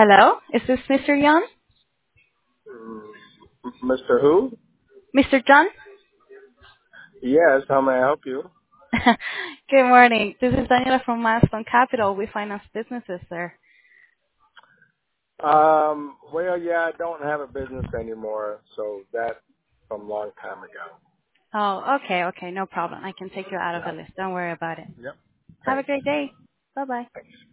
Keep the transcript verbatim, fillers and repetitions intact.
Hello, is this Mister Young? Mm, mister Who? Mister John? Yes, how may I help you? Good morning. This is Daniela from Milestone Capital. We finance businesses, sir. Um, well, yeah, I don't have a business anymore, so that's from a long time ago. Oh, okay, okay, no problem. I can take you out of the Yeah. list. Don't worry about it. Yep. Have a Thanks. great day. Bye bye. Thanks.